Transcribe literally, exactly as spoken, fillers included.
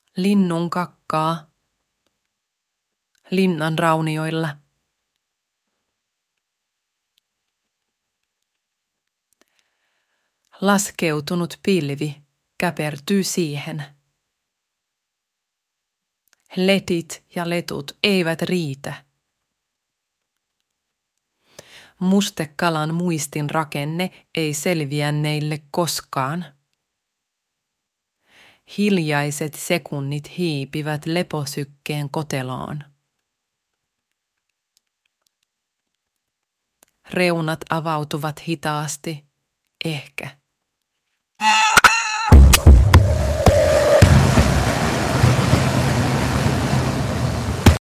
Linnun kakkaa. Linnan raunioilla. Laskeutunut pilvi käpertyy siihen. Letit ja letut eivät riitä. Mustekalan muistin rakenne ei selviä neille koskaan. Hiljaiset sekunnit hiipivät leposykkeen koteloon. Reunat avautuvat hitaasti, ehkä.